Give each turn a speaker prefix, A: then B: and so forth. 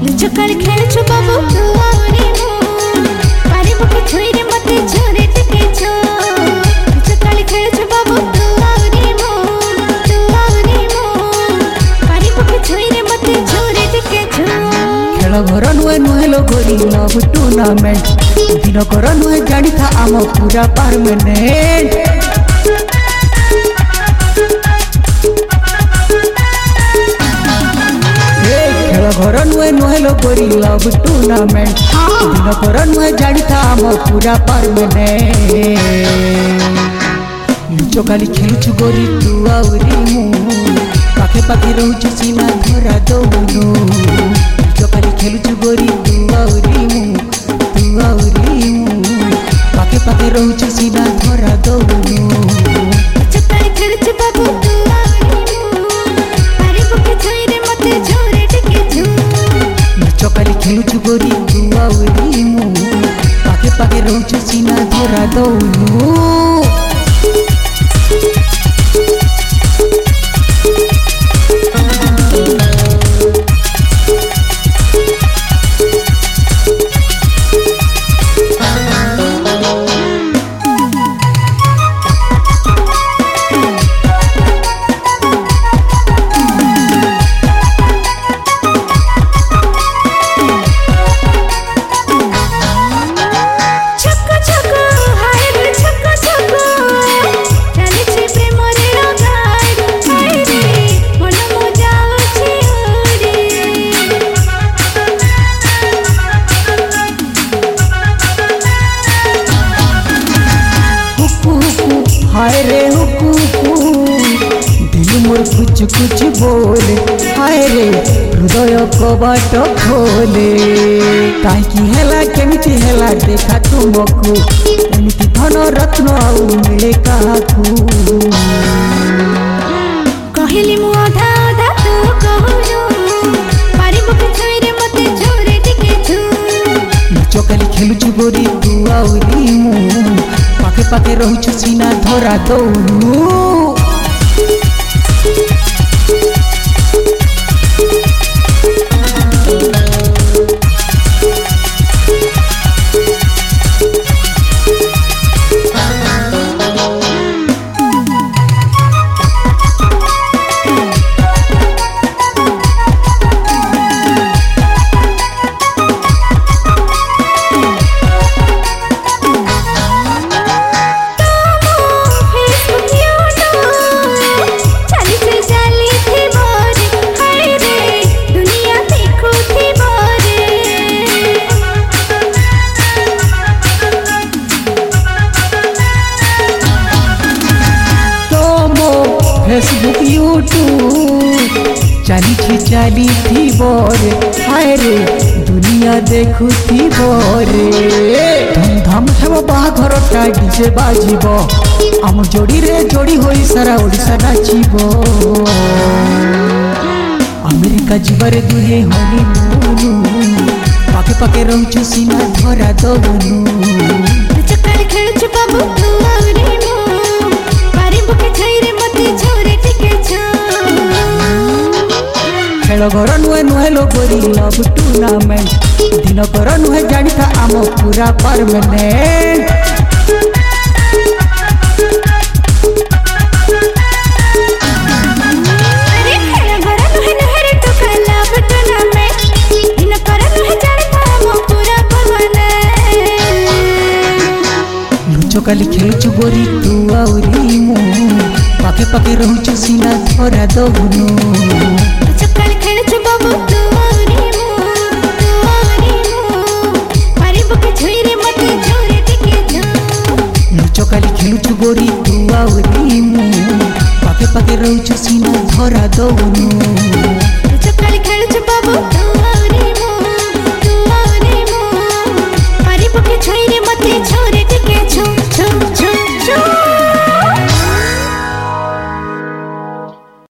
A: चकाल खेलछु बाबू तू आउरी मु पारे बुके छुईरे मते झोरे टिके छो चकाल खेलछु बाबू तू आउरी मु पारे बुके छुईरे मते झोरे टिके छो
B: खेल घर नुहे नुहे लो गोरी लव टूर्नामेंट दिन कर नुहे जानी था आम पूरा परमानेंट घर नुहे नुहे लो गोरी लव टूर्नामेंट दिन कर नुहे जानी था आम पूरा परमानेंट लुचो काली खेलुछु गोरी तू आउरी मु पाखे पाखे रहूछु सीना धरा दउनु लुचो काली खेलुछु गोरी तू आउरी मु पाखे पाखे रहूछु सीना धरा दउनु
A: चकाल खेलछु बाबू तू आउरी मु पारे बुके छुईरे मते झोरे टिके छो
B: चकाली खेलुछु गोरी तू आउरी मु पाखे पाखे रहूछु सीना धरा दउनु हाय रे हुकू दिल मोर कुछ कुछ बोले हाय रे हृदय कबाट खोले काईकी हेला केमिति हेला देखा तुमको एमिति धन रत्न आउ मिले काकू
A: कहली मु आधा आधा तू कहलो पारे बुके छुईरे मते झोरे टिके छो
B: चकाली खेलुछु गोरी तू आउरी मु पाखे पाखे रहूछु सीना धरा दउनु फेसबुक यूट्यूब चाली थी बोरे हाय रे दुनिया देखु थी बोरे धूमधाम हेब बाहाघर टा डीजे बाजिब आम जोड़ी रे जोड़ी होई सारा ओडिशा नाचिब अमेरिका जीवारे दुहे हनीमून पाखे पाखे रहूछु सीना धरा दउनु
A: चकाल खेलछु बाबू तू आउरी मु पारे बुके छुईरे मते झोरे टिके छो
B: खेल घर नुहे नुहे लो गोरी लव टूर्नामेंट दिन कर नुहे जानी था आम पूरा परमानेंट
A: अरे खेल घर नुहे नुहे रे तो लव टूर्नामेंट दिन कर नुहे जानी था आम पूरा परमानेंट
B: लुचो काली खेलुछु गोरी तू आउरी मु पाखे पाखे रहूछु सीना धरा दउनु
A: चकाल खेलछु बाबू तू आउरी मु पारे बुके छुईरे मते झोरे टिके छो
B: लुचो काली खेलुछु गोरी तू आउरी मु पाखे पाखे रहूछु सीना धरा दउनु।